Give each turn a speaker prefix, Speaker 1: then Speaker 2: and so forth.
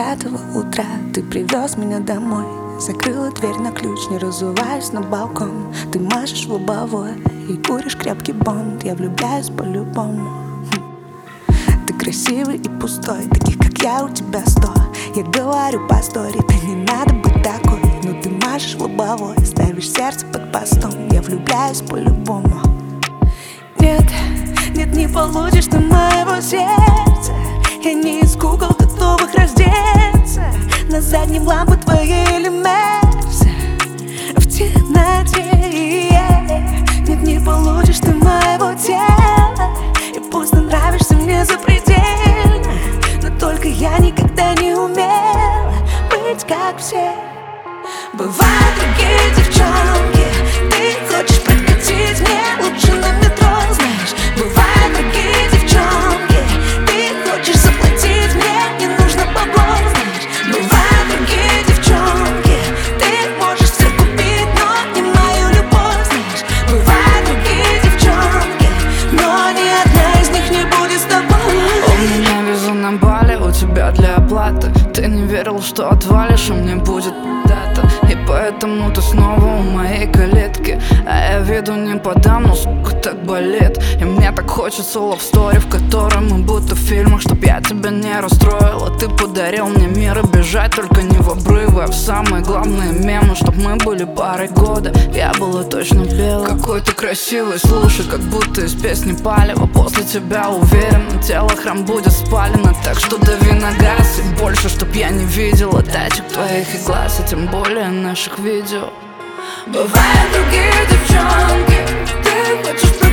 Speaker 1: 9 утра ты привез меня домой. Закрыла дверь на ключ, не разуваясь на балкон. Ты машешь в лобовое и куришь крепкий бонд. Я влюбляюсь по-любому. Ты красивый и пустой, таких как я у тебя 100. Я говорю по истории, да не надо быть такой. Но ты машешь в лобовое, ставишь сердце под постом. Я влюбляюсь по-любому. Нет, нет, не получишь ты моего сердца. Я не из кукол, готовых раздеться. На заднем лампы твоей или Мерса в темноте. Нет, не получишь ты моего тела. И пусть ты нравишься мне запредельно, но только я никогда не умела быть как все. Бывают другие девчонки, ты хочешь прокатить мне лучше на метро, знаешь. Бывают другие девчонки, ты хочешь заплатить мне, не нужно бабло, знаешь. Бывают другие девчонки, ты можешь все купить, но не мою любовь, знаешь. Бывают другие девчонки, но ни одна из них не будет с тобой.
Speaker 2: У меня виза на Бали, у тебя для оплаты. Ты не верил, что отвалишь, а мне будет дата. И поэтому ты снова у моей калитки. А я виду не подам, но сука так болит. И мне так хочется love story, в которой мы будто в фильмах. Чтоб я тебя не расстроила, ты подарил мне мир. И бежать только не в обрывы, а в самые главные мемы. Чтоб мы были парой года, я была точно белая. Какой ты красивый, слушай, как будто из песни Палева. После тебя уверенно, тело храм будет спалено. Так что дави на газ и больше, чтоб я не видела тачек твоих и глаз, и тем более наших видео. Бывают другие девчонки, ты хочешь